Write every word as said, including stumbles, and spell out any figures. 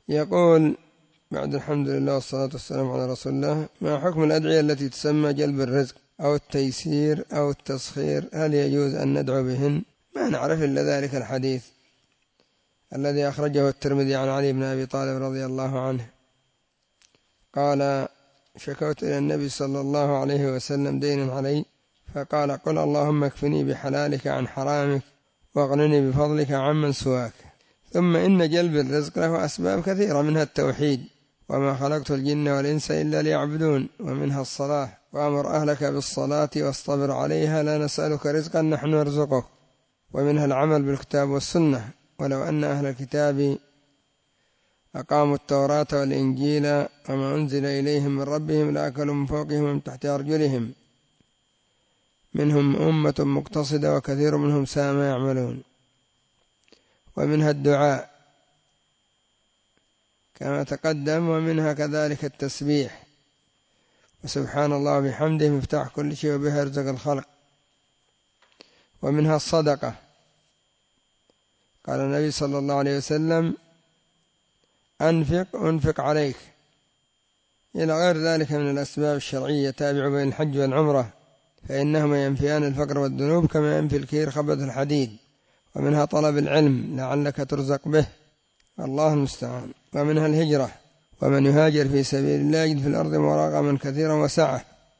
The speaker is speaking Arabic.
يقول بعد الحمد لله والصلاة والسلام على رسول الله: ما حكم الأدعية التي تسمى جلب الرزق أو التيسير أو التسخير؟ هل يجوز أن ندعو بهن؟ ما نعرف إلا ذلك الحديث الذي أخرجه الترمذي عن علي بن أبي طالب رضي الله عنه قال: شكوت إلى النبي صلى الله عليه وسلم دينا علي، فقال: قل اللهم اكفني بحلالك عن حرامك واغنني بفضلك عمن سواك. ثم إن جلب الرزق له أسباب كثيرة، منها التوحيد: وما خلقت الجن والإنس إلا ليعبدون، ومنها الصلاة: وأمر أهلك بالصلاة واصطبر عليها لا نسألك رزقا نحن نرزقك. ومنها العمل بالكتاب والسنة: ولو أن أهل الكتاب أقاموا التوراة والإنجيل وما أنزل إليهم من ربهم لأكلوا من فوقهم ومن تحت أرجلهم، منهم أمة مقتصدة وكثير منهم ساء ما يعملون. ومنها الدعاء كما تقدم، ومنها كذلك التسبيح: وسبحان الله بحمده مفتاح كل شيء وبها يرزق الخلق. ومنها الصدقة: قال النبي صلى الله عليه وسلم: أنفق أنفق عليك، إلى غير ذلك من الأسباب الشرعية. تابع بين الحج والعمرة فإنهما ينفيان الفقر والذنوب كما ينفي الكير خبث الحديد. ومنها طلب العلم لعلك ترزق به، الله المستعان. ومنها الهجرة: ومن يهاجر في سبيل الله يجد في الأرض مراغما كثيرا وسعة.